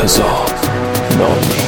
رضا نامی.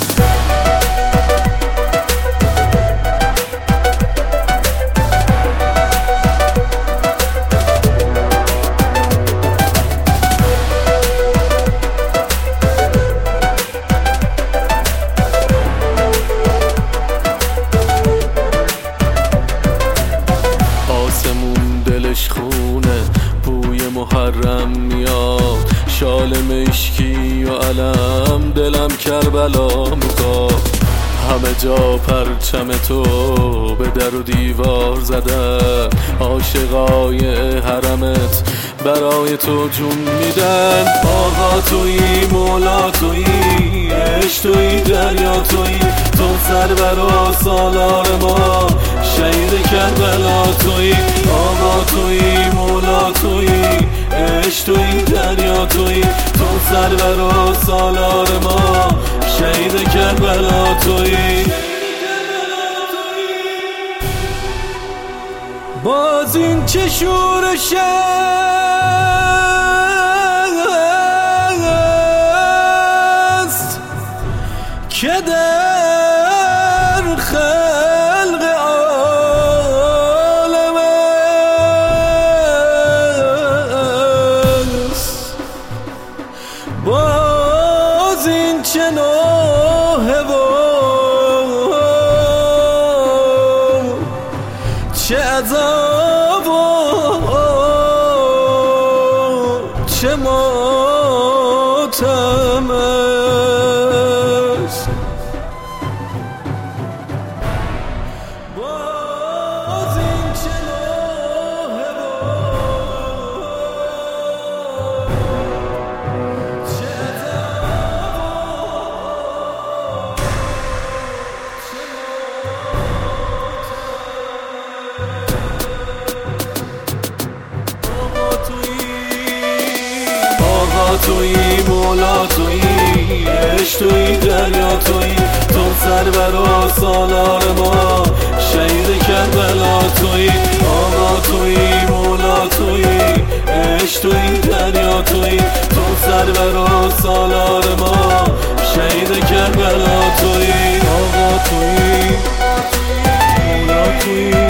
آسمون دلش خونه، بوی محرم میاد، شال مشکی و علم، دلم کربلا میخواد. همه جا پرچم تو به در و دیوار زدن، عاشقای حرمت برای تو جون میدن. آقا تویی، مولا تویی، عشق تویی، دریا تویی، تو سرور و سالار ما، شهید کربلا تویی. آقا تویی، مولا تویی، عشق تویی، دریا تویی، تو سرور و سالار ما، شهید کربلا تویی. باز این چه شورش است که در خلق عالم است. باز این چه نوحه و چه عذاب و چه ماتم است. باز این چه نوحه و چه عذاب تویی، مولا تویی، عشق تویی، دریا تویی، تو سرور و سالار ما، شهید کربلا تویی. آقا تویی، مولا تویی، عشق تویی، دریا تویی، تو سرور و سالار ما، شهید کربلا تویی. آقا تویی، مولا تویی،